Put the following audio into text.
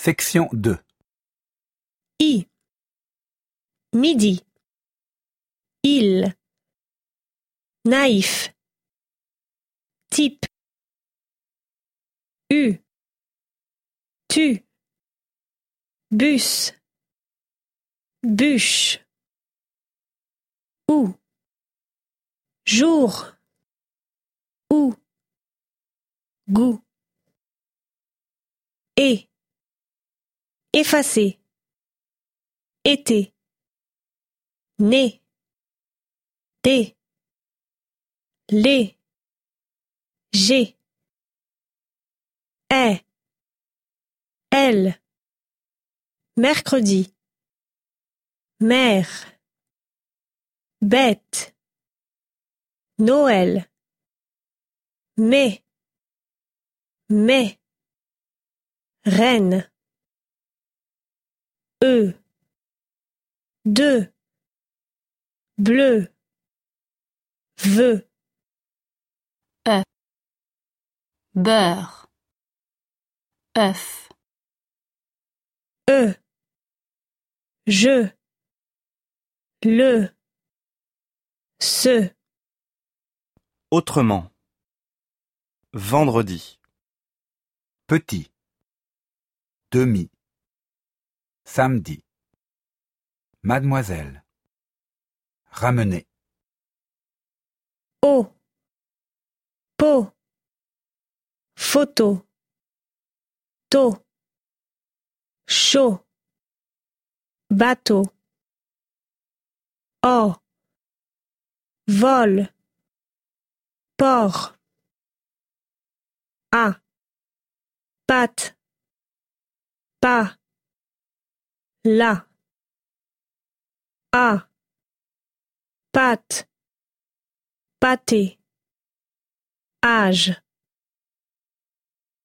Section 2. I. Midi. Il. Naïf. Type. U. Tu. Bus. Bûche. Où. Jour. Où. Goût. Et. Effacer. Été. Né. T. Les. J'ai. Est. Elle. Mercredi. Mère. Bête. Noël. Mais. Reine. Deux. Bleu. Veux. Beurre. œuf. Je. Le. Ce. Autrement. Vendredi. Petit. Demi. Samedi. Mademoiselle. Ramener. Eau. Pot. Photo. Tôt. Chaud. Bateau. Or. Vol. Port. À. Pâte. Pas. Là. À. Pâte. Pâté. Âge.